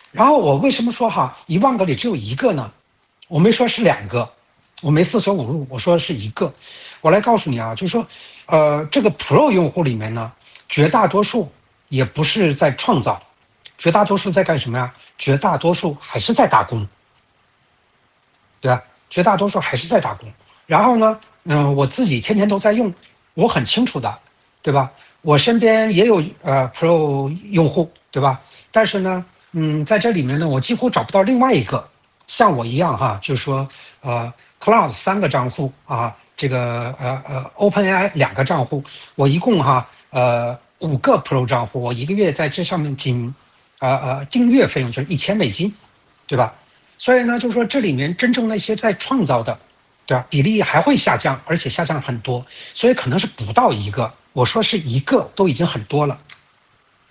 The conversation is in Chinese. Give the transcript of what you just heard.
然后我为什么说10000个里只有一个呢？我没说是2个，我没四舍五入，我说的是一个。我来告诉你啊，就是说，这个 Pro 用户里面呢，绝大多数也不是在创造，绝大多数在干什么呀？绝大多数还是在打工，对吧？绝大多数还是在打工。然后呢，我自己天天都在用，我很清楚的，对吧？我身边也有Pro 用户，对吧？但是呢，在这里面呢，我几乎找不到另外一个像我一样就是说Cloud 3个账户啊，这个OpenAI 2个账户，我一共5个 Pro 账户，我一个月在这上面仅订阅费用就是$1000，对吧？所以呢，就是说这里面真正那些在创造的，对吧？比例还会下降，而且下降很多，所以可能是不到一个。我说是一个都已经很多了。